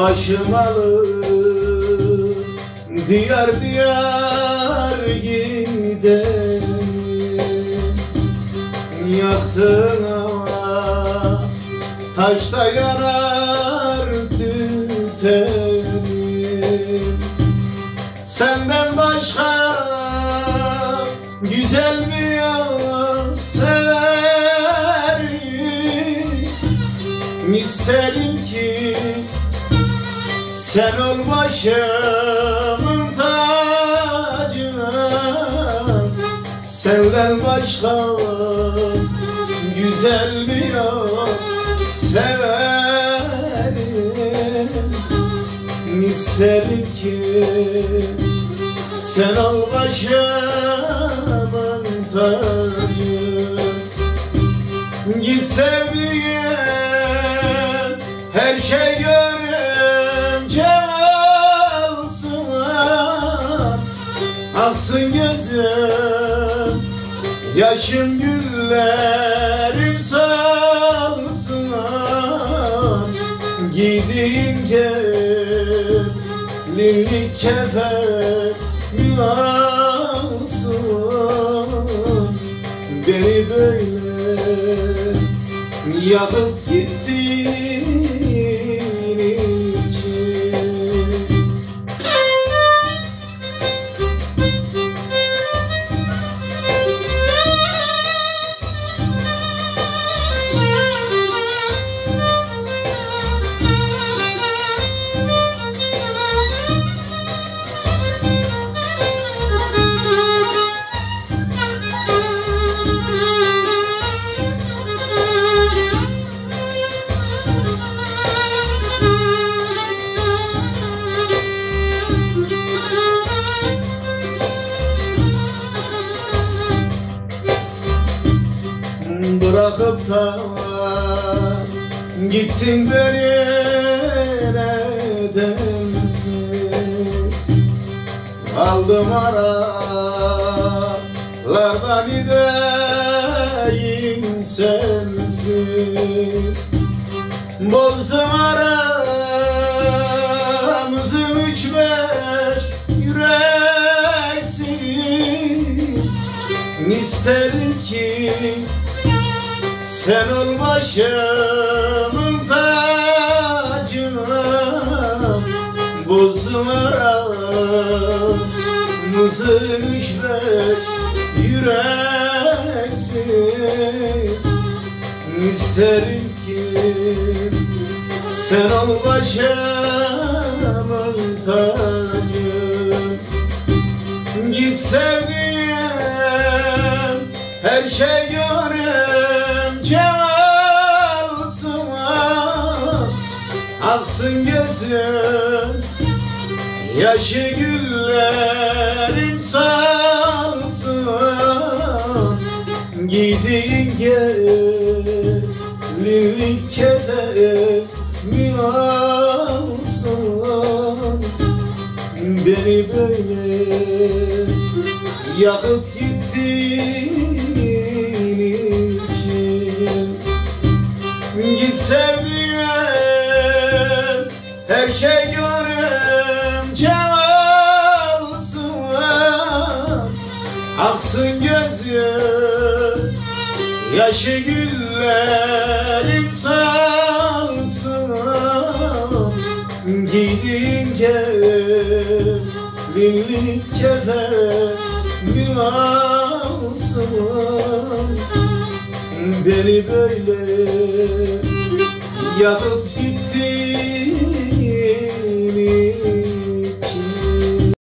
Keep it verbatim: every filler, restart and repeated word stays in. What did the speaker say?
başım alır, diyar diyar giderim. Yaktığın hava taşta yanar tüterim. Senden başka güzel mi yok severim. İsterim ki sen ol başımın tacı. Senden başka güzel mi yok severim. İsterim ki sen ol başımın tacı. Git sevdiğim, her şey görünce olsun. Aksın gözüm, yaşım güllerim solsun. Giydiğin gelinlik kefenim olsun. Beni böyle yakıp gittiğin için. Bırakıp da gittin beni nedensiz. Kaldım aralardan gideyim sensiz. Bozdum aramızın üç beş yüreksiz. İsterim ki sen ol başımın tacı. Bozdum aramızın üç beş yüreksiz. İsterim ki sen ol başımın tacı. Git sevdiğim, her şey görünce olsun. Aksın gözüm, yaşı güllerim solsun. Giydiğin gelinlik kefenim olsun. Beni böyle yakıp gittiğin için. Git sevdiğim, her şey görünce olsun. Aksın gözüm, yaşı güllerim solsun. Giydiğin gelinlik kefenim olsun. Beni böyle yakıp